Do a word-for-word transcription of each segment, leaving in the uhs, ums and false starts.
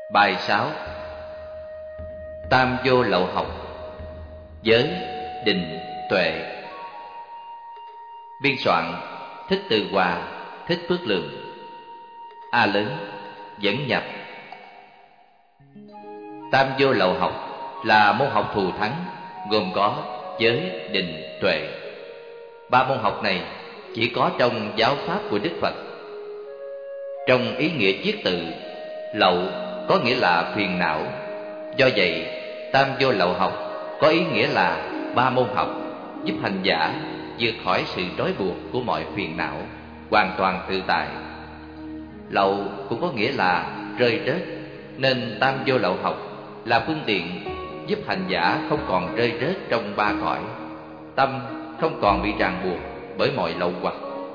Bài sáu. Tam vô lậu học. Giới, định, tuệ. Biên soạn Thích Từ Hòa, Thích Phước Lượng. A lớn dẫn nhập. Tam vô lậu học là môn học thù thắng, gồm có giới, định, tuệ. Ba môn học này chỉ có trong giáo pháp của Đức Phật. Trong ý nghĩa chiết tự, lậu có nghĩa là phiền não. Do vậy, tam vô lậu học có ý nghĩa là ba môn học giúp hành giả vượt khỏi sự trói buộc của mọi phiền não, hoàn toàn tự tại. Lậu cũng có nghĩa là rơi rớt, nên tam vô lậu học là phương tiện giúp hành giả không còn rơi rớt trong ba cõi, tâm không còn bị ràng buộc bởi mọi lậu hoặc.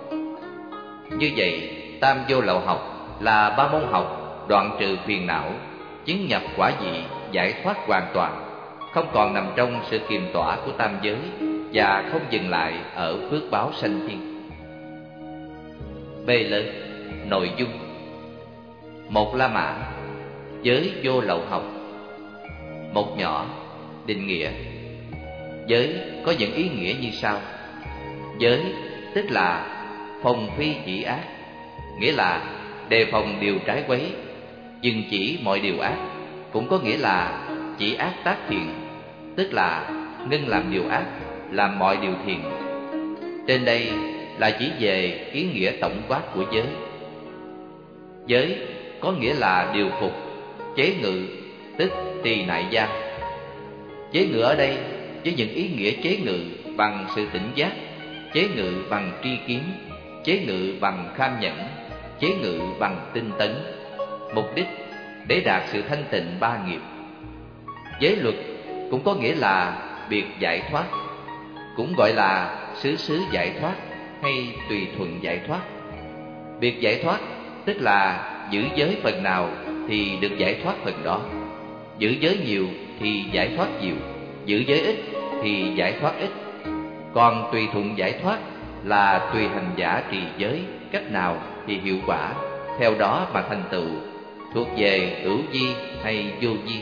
Như vậy, tam vô lậu học là ba môn học đoạn trừ phiền não, chứng nhập quả vị, giải thoát hoàn toàn, không còn nằm trong sự kiềm tỏa của tam giới và không dừng lại ở phước báo sanh thiên. B lớn nội dung. Một La Mã, giới vô lậu học. Một nhỏ, định nghĩa. Giới có những ý nghĩa như sau. Giới tức là phòng phi chỉ ác, nghĩa là đề phòng điều trái quấy, dừng chỉ mọi điều ác. Cũng có nghĩa là chỉ ác tác thiện, tức là ngưng làm điều ác, làm mọi điều thiện. Trên đây là chỉ về ý nghĩa tổng quát của giới. Giới có nghĩa là điều phục, chế ngự, tức trì nại giam. Chế ngự ở đây với những ý nghĩa chế ngự bằng sự tỉnh giác, chế ngự bằng tri kiến, chế ngự bằng kham nhẫn, chế ngự bằng tinh tấn. Mục đích để đạt sự thanh tịnh ba nghiệp. Giới luật cũng có nghĩa là biệt giải thoát, cũng gọi là xứ xứ giải thoát hay tùy thuận giải thoát. Biệt giải thoát tức là giữ giới phần nào thì được giải thoát phần đó. Giữ giới nhiều thì giải thoát nhiều, giữ giới ít thì giải thoát ít. Còn tùy thuận giải thoát là tùy hành giả trì giới cách nào thì hiệu quả theo đó mà thành tựu, thuộc về hữu vi hay vô vi.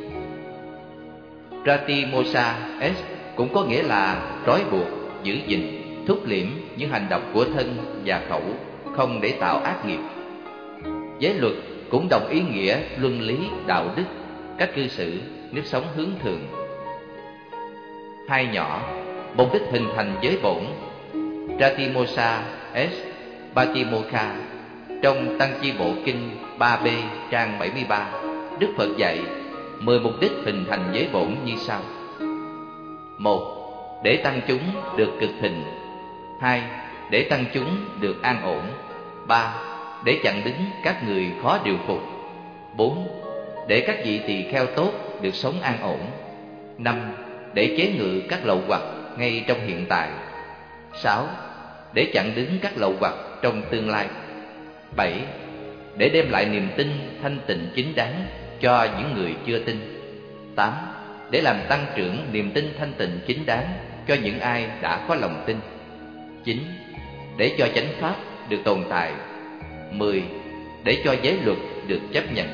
Pratimosa S cũng có nghĩa là trói buộc, giữ gìn, thúc liễm những hành động của thân và khẩu, không để tạo ác nghiệp. Giới luật cũng đồng ý nghĩa luân lý, đạo đức, cách cư xử, nếp sống hướng thượng. Hai nhỏ, mục đích hình thành giới bổn. Pratimosa S Patimokkha. Trong Tăng Chi Bộ Kinh ba B trang bảy mươi ba, Đức Phật dạy mười mục đích hình thành giới bổn như sau. Một, để tăng chúng được cực thịnh. Hai, để tăng chúng được an ổn. Ba, để chặn đứng các người khó điều phục. Bốn, để các vị tỳ kheo tốt được sống an ổn. Năm, để chế ngự các lậu hoặc ngay trong hiện tại. Sáu, để chặn đứng các lậu hoặc trong tương lai. Bảy, để đem lại niềm tin thanh tịnh chính đáng cho những người chưa tin. Tám, để làm tăng trưởng niềm tin thanh tịnh chính đáng cho những ai đã có lòng tin. Chín, để cho chánh pháp được tồn tại. Mười, để cho giới luật được chấp nhận.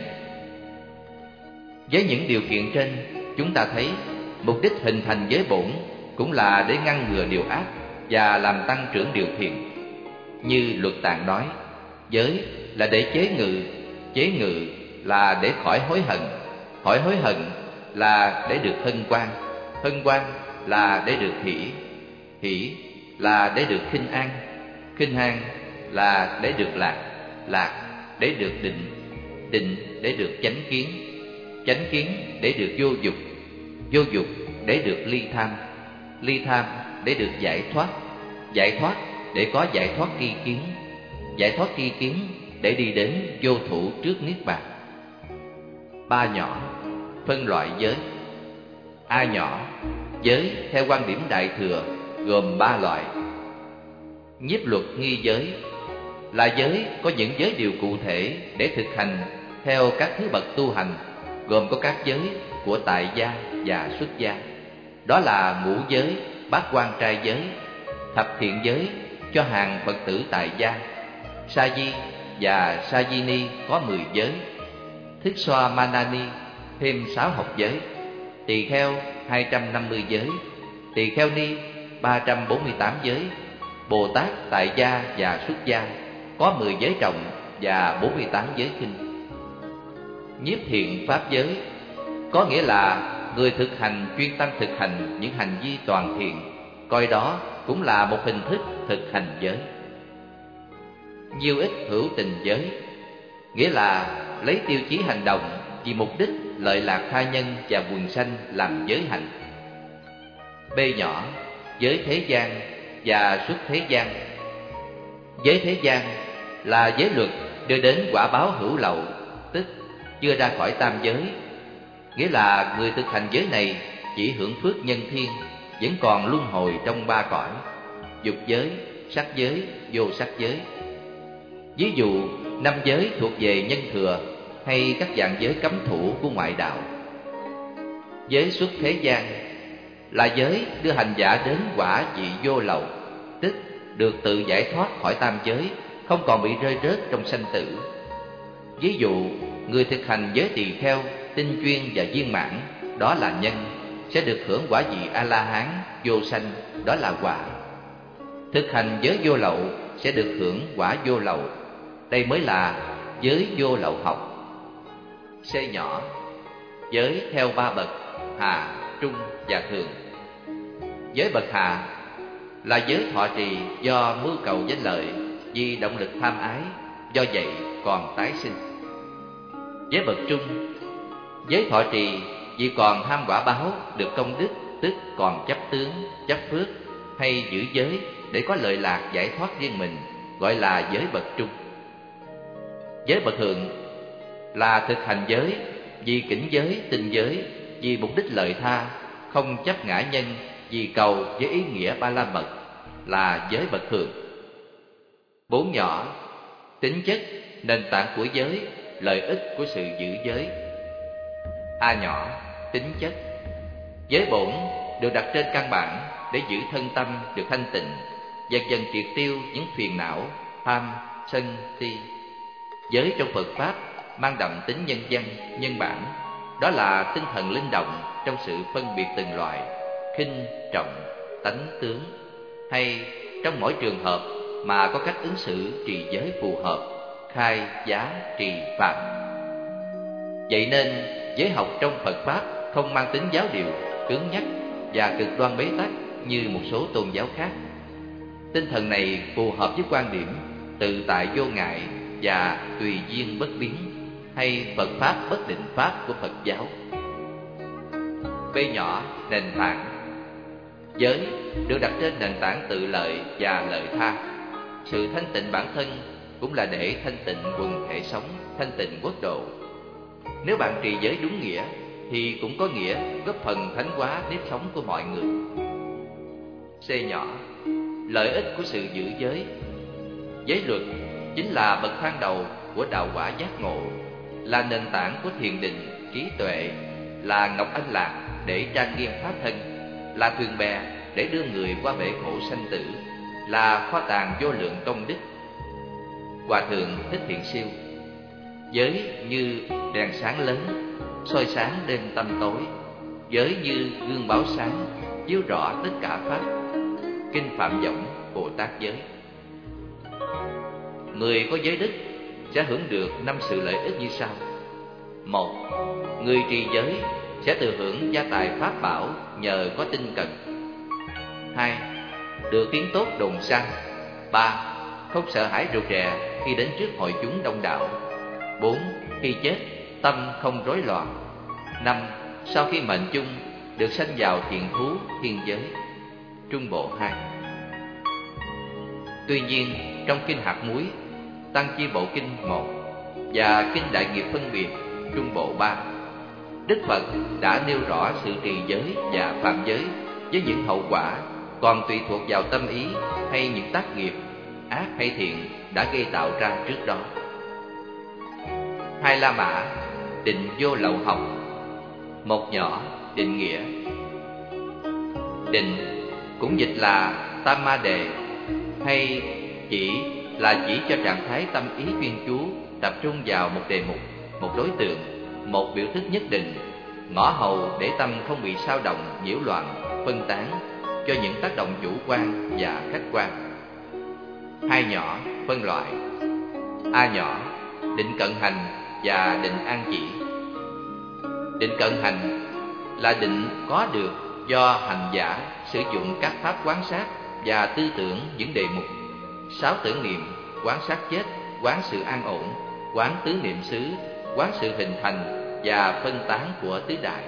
Với những điều kiện trên, chúng ta thấy mục đích hình thành giới bổn cũng là để ngăn ngừa điều ác và làm tăng trưởng điều thiện. Như Luật Tạng nói, giới là để chế ngự, chế ngự là để khỏi hối hận, khỏi hối hận là để được hân hoan, hân hoan là để được hỷ, hỷ là để được khinh an, khinh an là để được lạc, lạc để được định, định để được chánh kiến, chánh kiến để được vô dục, vô dục để được ly tham, ly tham để được giải thoát, giải thoát để có giải thoát tri kiến, giải thoát tri kiến để đi đến vô thủ trước niết bàn. Ba nhỏ, phân loại giới. A nhỏ, giới theo quan điểm Đại Thừa gồm ba loại. Nhiếp luật nghi giới là giới có những giới điều cụ thể để thực hành theo các thứ bậc tu hành, gồm có các giới của tại gia và xuất gia. Đó là ngũ giới, bát quan trai giới, thập thiện giới cho hàng Phật tử tại gia, sa di và sa di ni có mười giới, Thức Xoa Manani thêm sáu học giới. Tỳ kheo hai trăm năm mươi giới. Tỳ kheo ni ba trăm bốn mươi tám giới. Bồ Tát tại gia và xuất gia có mười giới trọng và bốn mươi tám giới khinh. Nhiếp thiện pháp giới có nghĩa là người thực hành chuyên tâm thực hành những hành vi toàn thiện, coi đó cũng là một hình thức thực hành giới. Nhiêu ích hữu tình giới nghĩa là lấy tiêu chí hành động vì mục đích lợi lạc tha nhân và quần sanh làm giới hạnh. B nhỏ giới thế gian và xuất thế gian. Giới thế gian là giới luật đưa đến quả báo hữu lậu, tức chưa ra khỏi tam giới, nghĩa là người thực hành giới này chỉ hưởng phước nhân thiên, vẫn còn luân hồi trong ba cõi: dục giới, sắc giới, vô sắc giới. Ví dụ năm giới thuộc về nhân thừa hay các dạng giới cấm thủ của ngoại đạo. Giới xuất thế gian là giới đưa hành giả đến quả vị vô lậu, tức được tự giải thoát khỏi tam giới, không còn bị rơi rớt trong sanh tử. Ví dụ người thực hành giới tỳ kheo tinh chuyên và viên mãn, đó là nhân, sẽ được hưởng quả vị A-la-hán vô sanh, đó là quả. Thực hành giới vô lậu sẽ được hưởng quả vô lậu, đây mới là giới vô lậu học. C nhỏ giới theo ba bậc: hạ, trung và thường. Giới bậc hạ là giới thọ trì do mưu cầu danh lợi, vì động lực tham ái, do vậy còn tái sinh. Giới bậc trung, giới thọ trì vì còn ham quả báo, được công đức, tức còn chấp tướng, chấp phước, hay giữ giới để có lợi lạc giải thoát riêng mình, gọi là giới bậc trung. Giới bậc thượng là thực hành giới vì cảnh giới, tinh giới, vì mục đích lợi tha, không chấp ngã nhân, vì cầu với ý nghĩa ba la mật, là giới bậc thượng. Bốn nhỏ tính chất, nền tảng của giới, lợi ích của sự giữ giới. A nhỏ tính chất. Giới bổn được đặt trên căn bản để giữ thân tâm được thanh tịnh, dần dần triệt tiêu những phiền não, tham, sân, si. Giới trong Phật Pháp mang đậm tính nhân văn, nhân bản, đó là tinh thần linh động trong sự phân biệt từng loại, khinh, trọng, tánh tướng, hay trong mỗi trường hợp mà có cách ứng xử trì giới phù hợp, khai, giá, trì, phạm. Vậy nên giới học trong Phật Pháp không mang tính giáo điều, cứng nhắc và cực đoan bế tắc như một số tôn giáo khác. Tinh thần này phù hợp với quan điểm tự tại vô ngại và tùy duyên bất biến, hay Phật Pháp bất định Pháp của Phật giáo. B nhỏ nền tảng. Giới được đặt trên nền tảng tự lợi và lợi tha. Sự thanh tịnh bản thân cũng là để thanh tịnh quần thể sống, thanh tịnh quốc độ. Nếu bạn trì giới đúng nghĩa thì cũng có nghĩa góp phần thánh hóa nếp sống của mọi người. C nhỏ lợi ích của sự giữ giới. Giới luật chính là bậc thang đầu của đạo quả giác ngộ, là nền tảng của thiền định, trí tuệ, là ngọc anh lạc để trang nghiêm pháp thân, là thuyền bè để đưa người qua bể khổ sanh tử, là kho tàng vô lượng công đức. Hòa thượng Thích Thiện Siêu: giới như đèn sáng lớn soi sáng đêm tăm tối, giới như gương báo sáng chiếu rõ tất cả pháp. Kinh Phạm Võng Bồ Tát giới. Người có giới đức sẽ hưởng được năm sự lợi ích như sau. Một, người trì giới sẽ thừa hưởng gia tài pháp bảo nhờ có tinh cần. Hai, được tiếng tốt đồn xa. Ba, không sợ hãi rụt rè khi đến trước hội chúng đông đảo. Bốn, khi chết tâm không rối loạn. Năm, sau khi mệnh chung được sanh vào thiện thú thiên giới. Trung bộ hai. Tuy nhiên trong kinh Hạt Muối, Tăng Chi Bộ Kinh một và kinh Đại Nghiệp Phân Biệt Trung bộ ba, Đức Phật đã nêu rõ sự trì giới và phạm giới với những hậu quả còn tùy thuộc vào tâm ý hay những tác nghiệp ác hay thiện đã gây tạo ra trước đó. Hai La Mã định vô lậu học. Một nhỏ định nghĩa. Định cũng dịch là tam ma đề, hay chỉ là chỉ cho trạng thái tâm ý chuyên chú tập trung vào một đề mục. một đối tượng, một biểu thức nhất định, ngõ hầu để tâm không bị xao động, nhiễu loạn, phân tán cho những tác động chủ quan và khách quan. Hai nhỏ phân loại: A nhỏ, định cận hành và định an chỉ. Định cận hành là định có được do hành giả sử dụng các pháp quán sát và tư tưởng những đề mục: sáu tưởng niệm, quán sát chết, quán sự an ổn, quán tứ niệm xứ, quán sự hình thành và phân tán của tứ đại.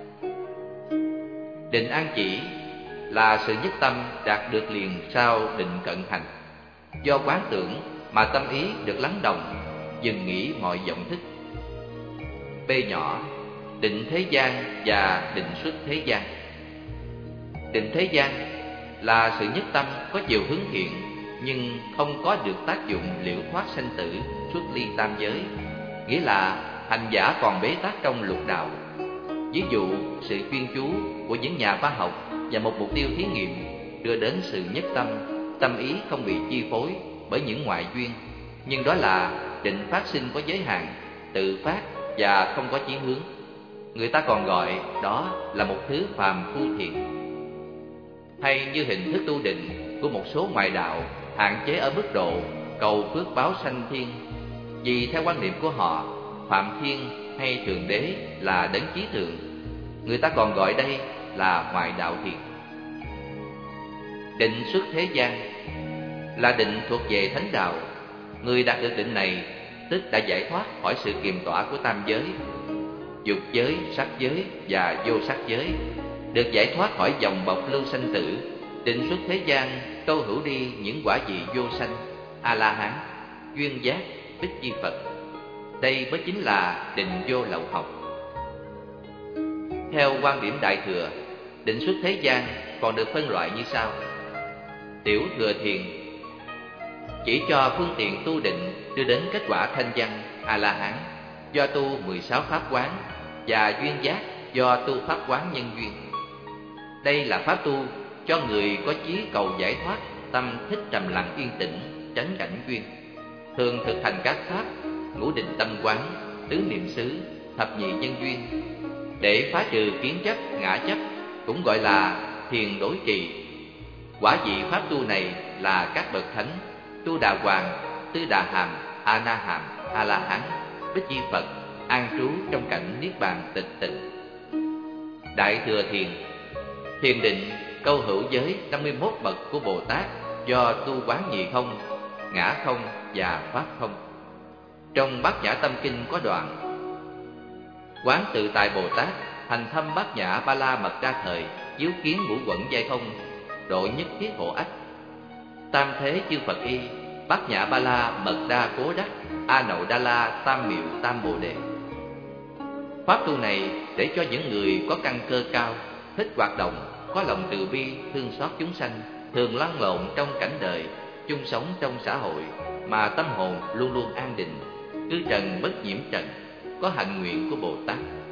Định an chỉ là sự nhất tâm đạt được liền sau định cận hành. Do quán tưởng mà tâm ý được lắng động, dừng nghỉ mọi vọng thức. B nhỏ, định thế gian và định xuất thế gian. Định thế gian là sự nhất tâm có chiều hướng thiện, nhưng không có được tác dụng liễu thoát sanh tử, xuất ly tam giới, nghĩa là hành giả còn bế tắc trong lục đạo. Ví dụ, sự chuyên chú của những nhà khoa học và một mục tiêu thí nghiệm đưa đến sự nhất tâm, tâm ý không bị chi phối bởi những ngoại duyên, nhưng đó là định phát sinh có giới hạn, tự phát và không có chí hướng. Người ta còn gọi đó là một thứ phàm phu thiện. Hay như hình thức tu định của một số ngoại đạo hạn chế ở mức độ cầu phước báo sanh thiên, vì theo quan niệm của họ, Phạm Thiên hay Thượng Đế là đấng chí thượng. Người ta còn gọi đây là ngoại đạo thiền. Định xuất thế gian là định thuộc về thánh đạo. Người đạt được định này tức đã giải thoát khỏi sự kiềm tỏa của tam giới, dục giới, sắc giới và vô sắc giới, được giải thoát khỏi vòng bọc lưu sanh tử. Định xuất thế gian tô hữu đi những quả vị vô sanh, A-la-hán, duyên giác, bích chi Phật. Đây mới chính là định vô lậu học. Theo quan điểm Đại Thừa, định xuất thế gian còn được phân loại như sau. Tiểu thừa thiền chỉ cho phương tiện tu định đưa đến kết quả thanh văn A-la-hán do tu mười sáu pháp quán, và duyên giác do tu pháp quán nhân duyên. Đây là pháp tu cho người có chí cầu giải thoát, tâm thích trầm lặng yên tĩnh, tránh cảnh duyên. Thường thực hành các pháp ngũ định tâm quán, tứ niệm xứ, thập nhị nhân duyên để phá trừ kiến chấp, ngã chấp, cũng gọi là thiền đối trì. Quả vị pháp tu này là các bậc thánh, tu đà hoàng, tư đà hàm, a na hàm, a la hán, bích chi Phật an trú trong cảnh niết bàn tịch tịnh. Đại thừa thiền, thiền định câu hữu giới năm mươi mốt bậc của Bồ Tát do tu quán nhị không, ngã không và pháp không. Trong Bát Nhã Tâm Kinh có đoạn: quán tự tại Bồ Tát hành thâm Bát Nhã Ba La Mật Đa Thời, chiếu kiến ngũ quẩn giai không, độ nhất thiết hộ ách. Tam thế chư Phật y, Bát Nhã Ba La Mật Đa Cố Đắc, A Nậu Đa La Tam Miệu Tam Bồ Đề. Pháp tu này để cho những người có căn cơ cao, thích hoạt động, có lòng từ bi, thương xót chúng sanh, thường lăn lộn trong cảnh đời, chung sống trong xã hội, mà tâm hồn luôn luôn an định, cư trần bất nhiễm trần, có hạnh nguyện của Bồ Tát.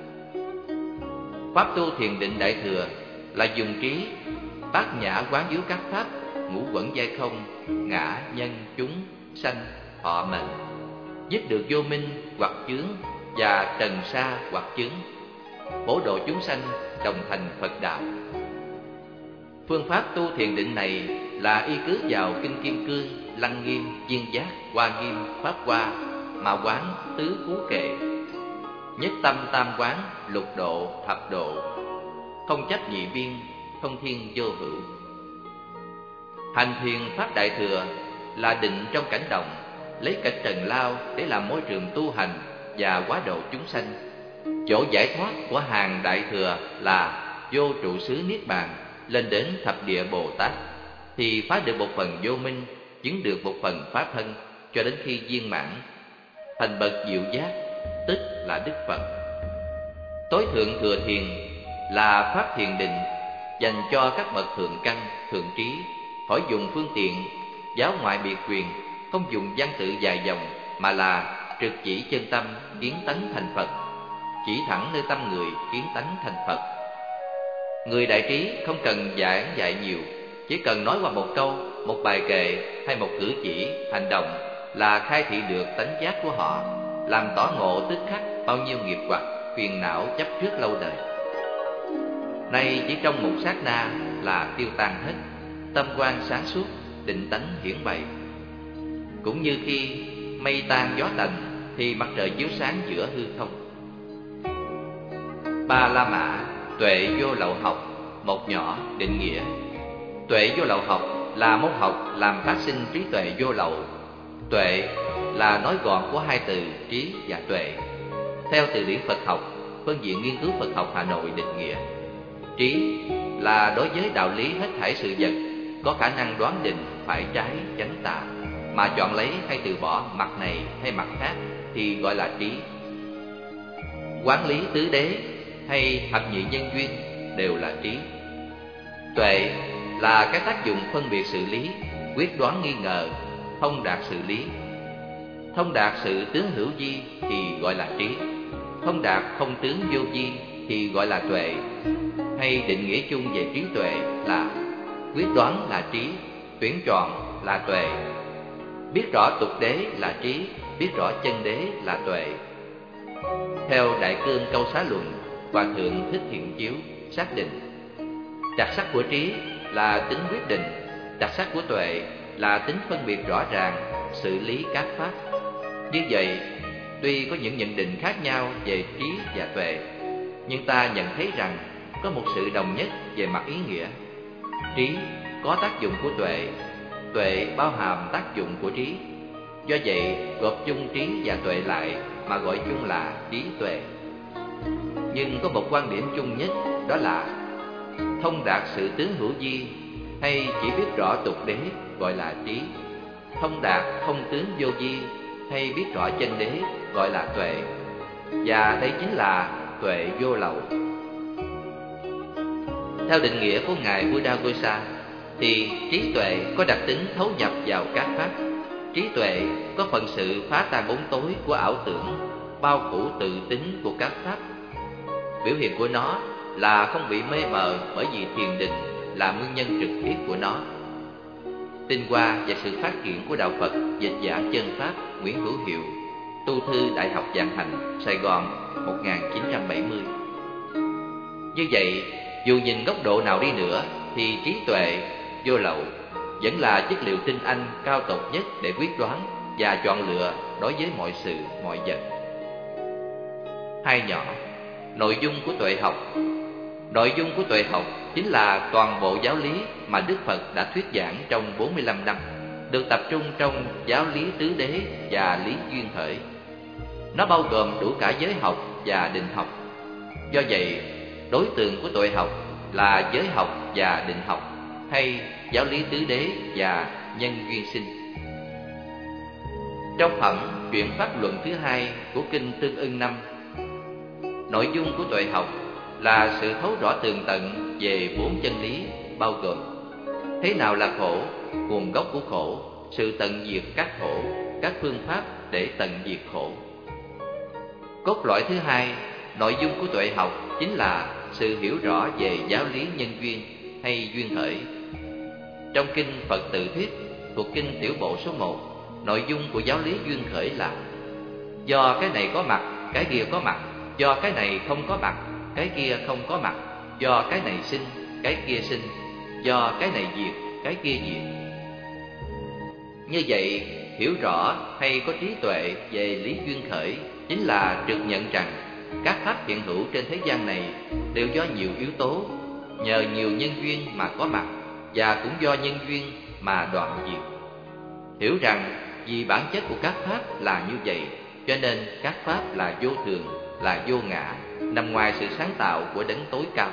Pháp tu thiền định Đại Thừa là dùng trí bát nhã quán chiếu các pháp ngũ quẩn giai không, ngã, nhân, chúng, sanh, thọ, mệnh, giúp được vô minh hoặc chướng và trần sa hoặc chướng, bổ độ chúng sanh đồng thành Phật đạo. Phương pháp tu thiền định này là y cứ vào Kinh Kim Cương, Lăng Nghiêm, Duyên Giác, Hoa Nghiêm, Pháp Hoa mà quán tứ phú kệ, nhất tâm tam quán, lục độ, thập độ, không chấp nhị biên, không thiên vô hữu. Hành thiền pháp Đại Thừa là định trong cảnh động, lấy cảnh trần lao để làm môi trường tu hành và hóa độ chúng sanh. Chỗ giải thoát của hàng Đại Thừa là vô trụ xứ niết bàn, lên đến thập địa Bồ Tát, thì phá được một phần vô minh, chứng được một phần pháp thân, cho đến khi viên mãn thành bậc diệu giác, tức là Đức Phật. Tối thượng thừa thiền là pháp thiền định dành cho các bậc thượng căn, thượng trí, khỏi dùng phương tiện giáo ngoại biệt truyền, không dùng văn tự dài dòng, mà là trực chỉ chân tâm, kiến tánh thành Phật, chỉ thẳng nơi tâm người, kiến tánh thành Phật. Người đại trí không cần giảng dạy nhiều, chỉ cần nói qua một câu, một bài kệ hay một cử chỉ, hành động là khai thị được tánh giác của họ. làm tỏ ngộ tức khắc bao nhiêu nghiệp hoặc, phiền não chấp trước lâu đời. Nay chỉ trong một sát na là tiêu tan hết, tâm quan sáng suốt, định tánh hiển bày. Cũng như khi mây tan gió tạnh thì mặt trời chiếu sáng giữa hư không. Ba la mã, tuệ vô lậu học, một nhỏ định nghĩa. Tuệ vô lậu học là môn học làm phát sinh trí tuệ vô lậu. Tuệ là nói gọn của hai từ trí và tuệ. Theo từ điển Phật học, Phân viện Nghiên cứu Phật học Hà Nội định nghĩa, trí là đối với đạo lý hết thảy sự vật có khả năng đoán định phải trái chánh tà, mà chọn lấy hay từ bỏ mặt này hay mặt khác thì gọi là trí. Quán lý tứ đế hay thập nhị nhân duyên đều là trí. Tuệ là cái tác dụng phân biệt xử lý, quyết đoán nghi ngờ, thông đạt xử lý. Thông đạt sự tướng hữu vi thì gọi là trí. Thông đạt không tướng vô vi thì gọi là tuệ. Hay định nghĩa chung về trí tuệ là quyết đoán là trí, tuyển chọn là tuệ. Biết rõ tục đế là trí, biết rõ chân đế là tuệ. Theo Đại Cương Câu Xá Luận, Hòa Thượng Thích Thiện Chiếu xác định, đặc sắc của trí là tính quyết định, đặc sắc của tuệ là tính phân biệt rõ ràng, xử lý các pháp. Như vậy, tuy có những nhận định khác nhau về trí và tuệ, nhưng ta nhận thấy rằng có một sự đồng nhất về mặt ý nghĩa. Trí có tác dụng của tuệ, tuệ bao hàm tác dụng của trí. Do vậy, gộp chung trí và tuệ lại mà gọi chung là trí tuệ. Nhưng có một quan điểm chung nhất, đó là thông đạt sự tướng hữu vi hay chỉ biết rõ tục đế gọi là trí, thông đạt không tướng vô vi hay biết rõ chân đế gọi là tuệ. Và đây chính là tuệ vô lậu. Theo định nghĩa của Ngài Buddhaghosa thì trí tuệ có đặc tính thấu nhập vào các pháp. Trí tuệ có phần sự phá tan bóng tối của ảo tưởng, bao phủ tự tính của các pháp. Biểu hiện của nó là không bị mê mờ bởi vì thiền định là nguyên nhân trực tiếp của nó. Tinh hoa và sự phát triển của đạo Phật dịch giảng chân pháp Nguyễn Hữu Hiệu, tu thư Đại học Vạn Hạnh, Sài Gòn một nghìn chín trăm bảy mươi. Như vậy, dù nhìn góc độ nào đi nữa thì trí tuệ vô lậu vẫn là chất liệu tinh anh cao tột nhất để quyết đoán và chọn lựa đối với mọi sự, mọi vật. Hai nhỏ, nội dung của tuệ học. Nội dung của tuệ học chính là toàn bộ giáo lý mà Đức Phật đã thuyết giảng trong bốn mươi lăm năm, được tập trung trong giáo lý tứ đế và lý duyên khởi. Nó bao gồm đủ cả giới học và định học. Do vậy, đối tượng của tuệ học là giới học và định học, hay giáo lý tứ đế và nhân duyên sinh. Trong phẩm Chuyển pháp luận thứ hai của kinh Tương Ưng năm, nội dung của tuệ học là sự thấu rõ tường tận về bốn chân lý, bao gồm thế nào là khổ, nguồn gốc của khổ, sự tận diệt các khổ, các phương pháp để tận diệt khổ. Cốt lõi thứ hai, nội dung của tuệ học chính là sự hiểu rõ về giáo lý nhân duyên hay duyên khởi. Trong kinh Phật Tự Thuyết thuộc kinh Tiểu Bộ số một, nội dung của giáo lý duyên khởi là do cái này có mặt, cái kia có mặt, do cái này không có mặt, cái kia không có mặt, do cái này sinh, cái kia sinh, do cái này diệt, cái kia diệt. Như vậy, hiểu rõ hay có trí tuệ về lý duyên khởi chính là trực nhận rằng các pháp hiện hữu trên thế gian này đều do nhiều yếu tố, nhờ nhiều nhân duyên mà có mặt, và cũng do nhân duyên mà đoạn diệt. Hiểu rằng vì bản chất của các pháp là như vậy, cho nên các pháp là vô thường, là vô ngã, nằm ngoài sự sáng tạo của đấng tối cao.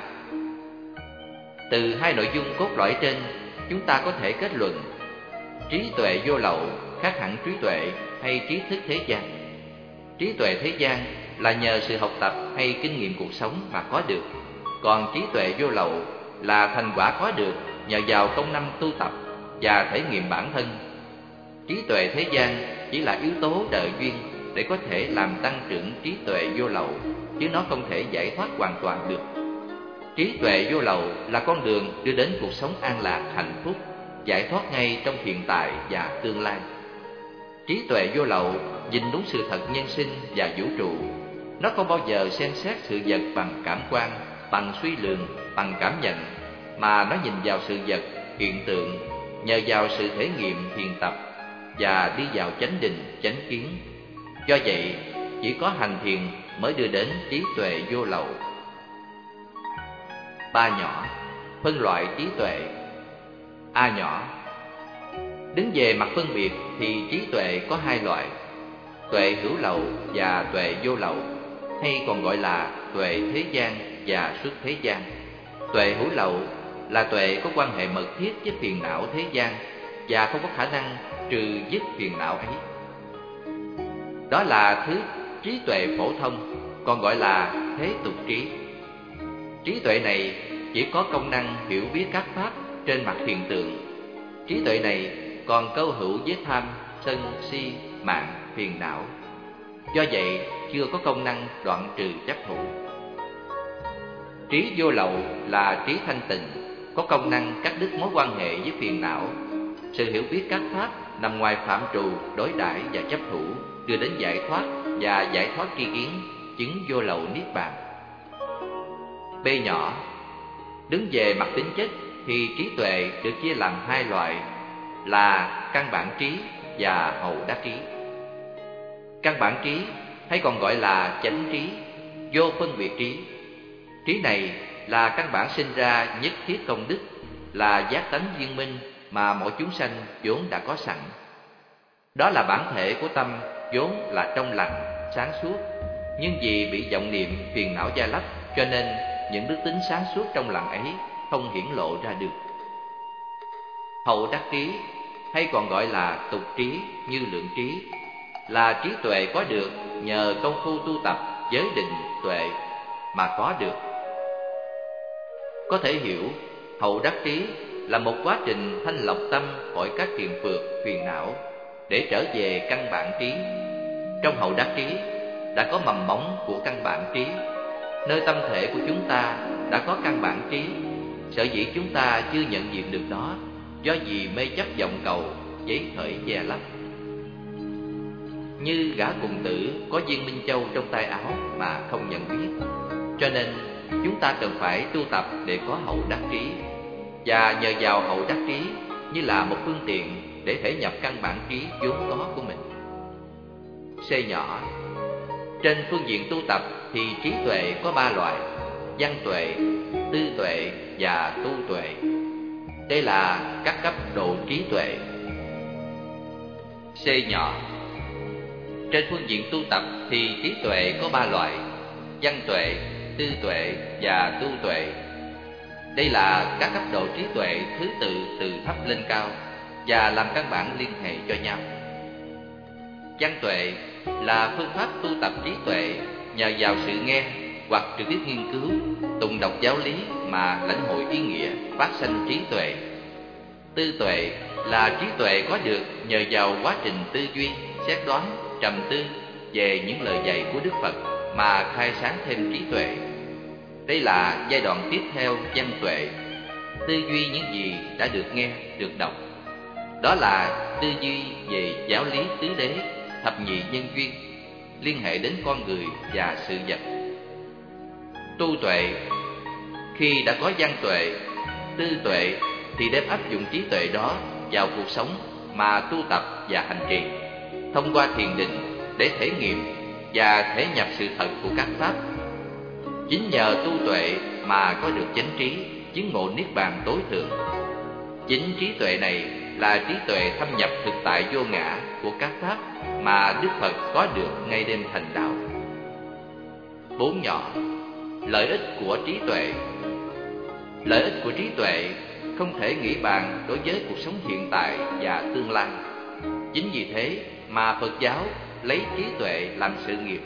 Từ hai nội dung cốt lõi trên, chúng ta có thể kết luận trí tuệ vô lậu khác hẳn trí tuệ hay trí thức thế gian. Trí tuệ thế gian là nhờ sự học tập hay kinh nghiệm cuộc sống mà có được, còn trí tuệ vô lậu là thành quả có được nhờ vào công năng tu tập và thể nghiệm bản thân. Trí tuệ thế gian chỉ là yếu tố trợ duyên để có thể làm tăng trưởng trí tuệ vô lậu, chứ nó không thể giải thoát hoàn toàn được. Trí tuệ vô lậu là con đường đưa đến cuộc sống an lạc, hạnh phúc, giải thoát ngay trong hiện tại và tương lai. Trí tuệ vô lậu nhìn đúng sự thật nhân sinh và vũ trụ. Nó không bao giờ xem xét sự vật bằng cảm quan, bằng suy lường, bằng cảm nhận, mà nó nhìn vào sự vật, hiện tượng, nhờ vào sự thể nghiệm thiền tập và đi vào chánh định, chánh kiến. Do vậy, chỉ có hành thiền mới đưa đến trí tuệ vô lậu. Ba nhỏ, phân loại trí tuệ. A nhỏ. Đứng về mặt phân biệt thì trí tuệ có hai loại: tuệ hữu lậu và tuệ vô lậu, hay còn gọi là tuệ thế gian và xuất thế gian. Tuệ hữu lậu là tuệ có quan hệ mật thiết với phiền não thế gian và không có khả năng trừ dứt phiền não ấy. Đó là thứ trí tuệ phổ thông, còn gọi là thế tục trí. Trí tuệ này chỉ có công năng hiểu biết các pháp trên mặt hiện tượng. Trí tuệ này còn câu hữu với tham, sân, si, mạng, phiền não. Do vậy, chưa có công năng đoạn trừ chấp thủ. Trí vô lậu là trí thanh tịnh, có công năng cắt đứt mối quan hệ với phiền não. Sự hiểu biết các pháp nằm ngoài phạm trù đối đãi và chấp thủ, đưa đến giải thoát và giải thoát tri kiến, chứng vô lậu niết bàn. B nhỏ. Đứng về mặt tính chất thì trí tuệ được chia làm hai loại là căn bản trí và hậu đắc trí. Căn bản trí hay còn gọi là chánh trí, vô phân biệt trí. Trí này là căn bản sinh ra nhất thiết công đức, là giác tánh viên minh mà mọi chúng sanh vốn đã có sẵn. Đó là bản thể của tâm vốn là trong lành, sáng suốt, nhưng vì bị vọng niệm phiền não gia lấp, cho nên những đức tính sáng suốt trong lành ấy không hiển lộ ra được. Hậu đắc trí hay còn gọi là tục trí, như lượng trí, là trí tuệ có được nhờ công phu tu tập giới định tuệ mà có được. Có thể hiểu hậu đắc trí là một quá trình thanh lọc tâm khỏi các phiền phược, phiền não để trở về căn bản trí. Trong hậu đắc trí đã có mầm móng của căn bản trí. Nơi tâm thể của chúng ta đã có căn bản trí. Sở dĩ chúng ta chưa nhận diện được nó, do vì mê chấp vọng cầu, giấy khởi che lấp. Như gã cùng tử có viên minh châu trong tay áo mà không nhận biết. Cho nên chúng ta cần phải tu tập để có hậu đắc trí, và nhờ vào hậu đắc trí như là một phương tiện để thể nhập căn bản trí vốn có của mình. C nhỏ. Trên phương diện tu tập thì trí tuệ có ba loại: văn tuệ, tư tuệ và tu tuệ. Đây là các cấp độ trí tuệ. C nhỏ. Trên phương diện tu tập thì trí tuệ có ba loại: văn tuệ, tư tuệ và tu tuệ. Đây là các cấp độ trí tuệ thứ tự từ thấp lên cao và làm căn bản liên hệ cho nhau. Văn tuệ là phương pháp tu tập trí tuệ nhờ vào sự nghe hoặc trực tiếp nghiên cứu, tụng đọc giáo lý mà lãnh hội ý nghĩa, phát sanh trí tuệ. Tư tuệ là trí tuệ có được nhờ vào quá trình tư duy, xét đoán, trầm tư về những lời dạy của Đức Phật mà khai sáng thêm trí tuệ. Đây là giai đoạn tiếp theo văn tuệ, tư duy những gì đã được nghe, được đọc. Đó là tư duy về giáo lý tứ đế, thập nhị nhân duyên, liên hệ đến con người và sự vật. Tu tuệ, khi đã có văn tuệ, tư tuệ thì đem áp dụng trí tuệ đó vào cuộc sống mà tu tập và hành trì, thông qua thiền định để thể nghiệm và thể nhập sự thật của các pháp. Chính nhờ tu tuệ mà có được chánh trí, chứng ngộ niết bàn tối thượng. Chính trí tuệ này là trí tuệ thâm nhập thực tại vô ngã của các pháp mà Đức Phật có được ngay đêm thành đạo. Bốn nhỏ. Lợi ích của trí tuệ. Lợi ích của trí tuệ không thể nghĩ bàn đối với cuộc sống hiện tại và tương lai. Chính vì thế mà Phật giáo lấy trí tuệ làm sự nghiệp.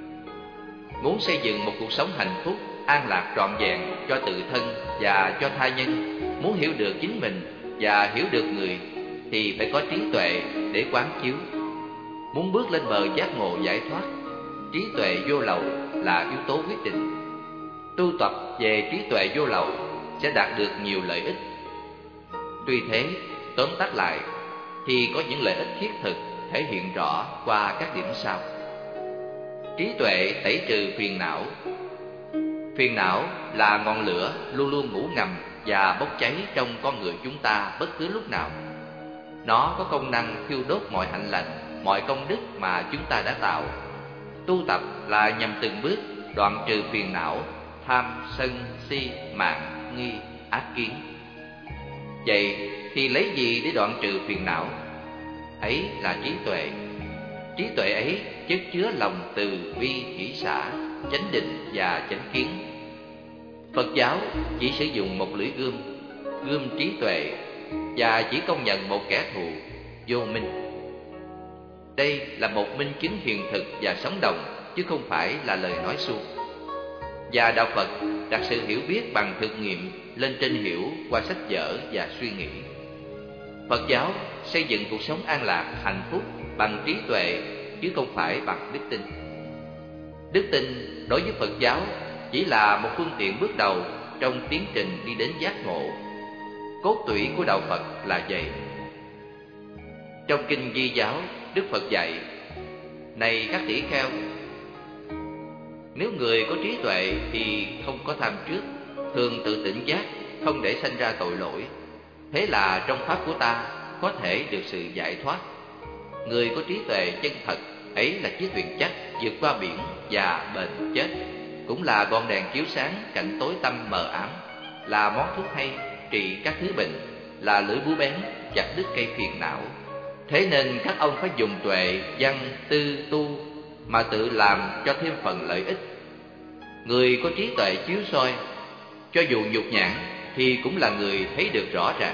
Muốn xây dựng một cuộc sống hạnh phúc, an lạc trọn vẹn cho tự thân và cho tha nhân, muốn hiểu được chính mình và hiểu được người thì phải có trí tuệ để quán chiếu. Muốn bước lên bờ giác ngộ giải thoát, trí tuệ vô lậu là yếu tố quyết định. Tu tập về trí tuệ vô lậu sẽ đạt được nhiều lợi ích. Tuy thế, tóm tắt lại thì có những lợi ích thiết thực thể hiện rõ qua các điểm sau. Trí tuệ tẩy trừ phiền não. Phiền não là ngọn lửa luôn luôn ngủ ngầm và bốc cháy trong con người chúng ta bất cứ lúc nào. Nó có công năng thiêu đốt mọi hạnh lành, mọi công đức mà chúng ta đã tạo. Tu tập là nhằm từng bước đoạn trừ phiền não, tham, sân, si, mạn, nghi, ác kiến. Vậy thì lấy gì để đoạn trừ phiền não? Ấy là trí tuệ. Trí tuệ ấy chất chứa lòng từ bi hỷ xả, chánh định và chánh kiến. Phật giáo chỉ sử dụng một lưỡi gươm, gươm trí tuệ, và chỉ công nhận một kẻ thù, vô minh. Đây là một minh chứng hiện thực và sống động, chứ không phải là lời nói suông. Và đạo Phật đặt sự hiểu biết bằng thực nghiệm lên trên hiểu qua sách vở và suy nghĩ. Phật giáo xây dựng cuộc sống an lạc, hạnh phúc bằng trí tuệ, chứ không phải bằng đức tin. Đức tin đối với Phật giáo chỉ là một phương tiện bước đầu trong tiến trình đi đến giác ngộ. Cốt tủy của đạo Phật là vậy. Trong kinh Di giáo, Đức Phật dạy: này các tỷ kheo, nếu người có trí tuệ thì không có tham trước, thường tự tỉnh giác, không để sanh ra tội lỗi. Thế là trong pháp của ta có thể được sự giải thoát. Người có trí tuệ chân thật ấy là chiếc thuyền chắc vượt qua biển và bền chết, cũng là ngọn đèn chiếu sáng cạnh tối tăm mờ ám, là món thuốc hay trị các thứ bệnh, là lưỡi búa bén chặt đứt cây phiền não. Thế nên các ông phải dùng tuệ, văn, tư, tu mà tự làm cho thêm phần lợi ích. Người có trí tuệ chiếu soi, cho dù nhục nhãn thì cũng là người thấy được rõ ràng.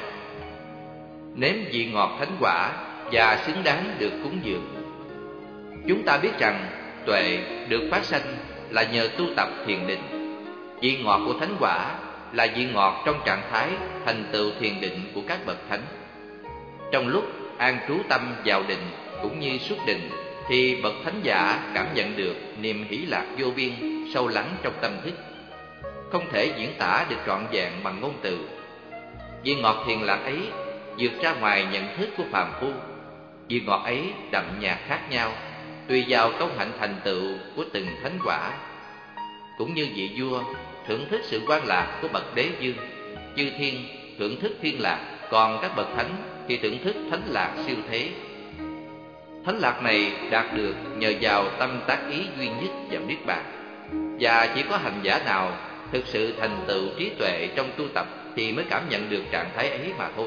Nếm vị ngọt thánh quả và xứng đáng được cúng dường. Chúng ta biết rằng tuệ được phát sanh là nhờ tu tập thiền định. Vị ngọt của thánh quả là vị ngọt trong trạng thái thành tựu thiền định của các bậc thánh. Trong lúc an trú tâm vào định cũng như xuất định, thì bậc thánh giả cảm nhận được niềm hỷ lạc vô biên sâu lắng trong tâm thức, không thể diễn tả được trọn vẹn bằng ngôn từ. Vị ngọt thiền lạc ấy vượt ra ngoài nhận thức của phàm phu. Vị ngọt ấy đậm nhạt khác nhau, tùy vào công hạnh thành tựu của từng thánh quả. Cũng như vị vua thưởng thức sự quan lạc của bậc đế vương, chư thiên thưởng thức thiên lạc, còn các bậc thánh thì thưởng thức thánh lạc siêu thế. Thánh lạc này đạt được nhờ vào tâm tác ý duy nhất vào niết bàn. Và chỉ có hành giả nào thực sự thành tựu trí tuệ trong tu tập thì mới cảm nhận được trạng thái ấy mà thôi.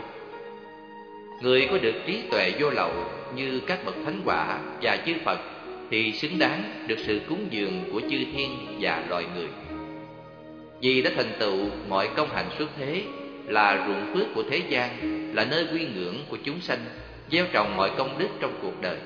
Người có được trí tuệ vô lậu như các bậc thánh quả và chư Phật thì xứng đáng được sự cúng dường của chư thiên và loài người. Vì đã thành tựu mọi công hạnh xuất thế, là ruộng phước của thế gian, là nơi quy ngưỡng của chúng sanh, gieo trồng mọi công đức trong cuộc đời.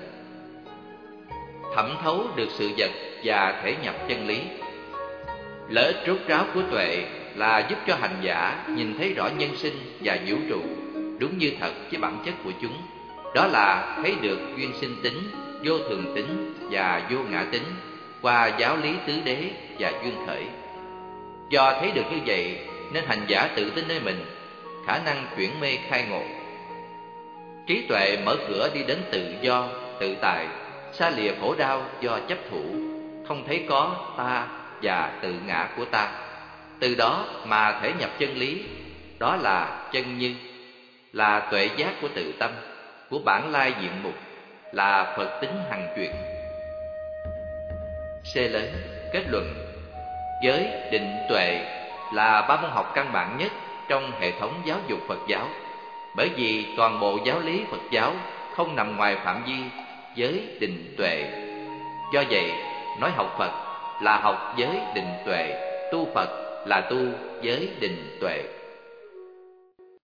Thẩm thấu được sự vật và thể nhập chân lý. Lợi ích rốt ráo của tuệ là giúp cho hành giả nhìn thấy rõ nhân sinh và vũ trụ đúng như thật với bản chất của chúng. Đó là thấy được duyên sinh tính, vô thường tính và vô ngã tính qua giáo lý tứ đế và duyên khởi. Do thấy được như vậy nên hành giả tự tin nơi mình, khả năng chuyển mê khai ngộ. Trí tuệ mở cửa đi đến tự do, tự tại, xa lìa khổ đau do chấp thủ, không thấy có ta và tự ngã của ta. Từ đó mà thể nhập chân lý, đó là chân như, là tuệ giác của tự tâm, của bản lai diện mục, là Phật tính hằng chuyển. C lớn kết luận: giới, định, tuệ là ba môn học căn bản nhất trong hệ thống giáo dục Phật giáo, bởi vì toàn bộ giáo lý Phật giáo không nằm ngoài phạm vi giới, định, tuệ. Do vậy, nói học Phật là học giới, định, tuệ, tu Phật là tu giới, định, tuệ.